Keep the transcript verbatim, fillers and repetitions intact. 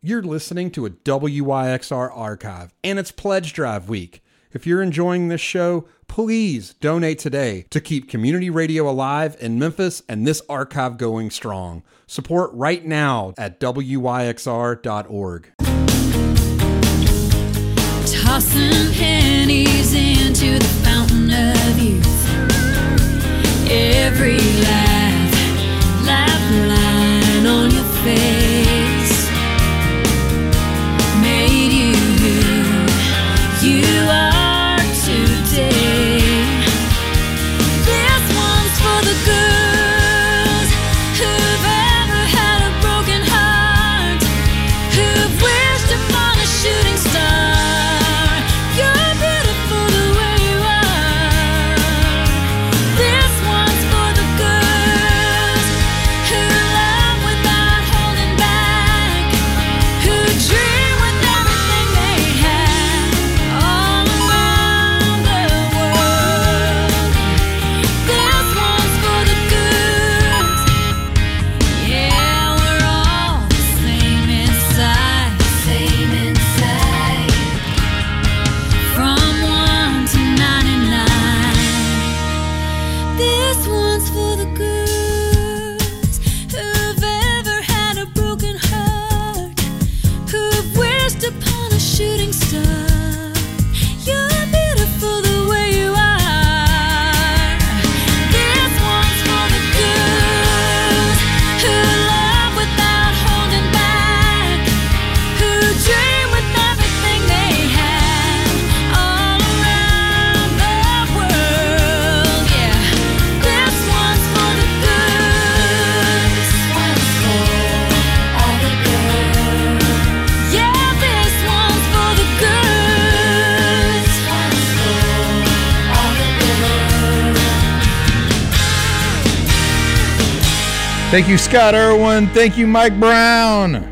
You're listening to a W Y X R archive, and it's Pledge Drive week. If you're enjoying this show, please donate today to keep community radio alive in Memphis and this archive going strong. Support right now at W Y X R dot org. Tossing pennies into the fountain of youth. Every laugh, laugh line on your face made you who you are today. This one's for the girls who've ever had a broken heart, who've wished upon a shooting star. You're beautiful the way you are. This one's for the girls who love without holding back, who dream with everything they have all around the world. This one's for the girls. Yeah, we're all the same inside, same inside. From one to ninety-nine. This one's for the girls who've ever had a broken heart, who've wished upon a shooting star. You're beautiful the way you are. This one's for the girls who love without holding back, who dream with everything they have all around the world. Yeah, this one's for the girls. One's for all the girls. Yeah, this one's for the girls. One's for all the girls. Thank you, Scott Irwin. Thank you, Mike Brown.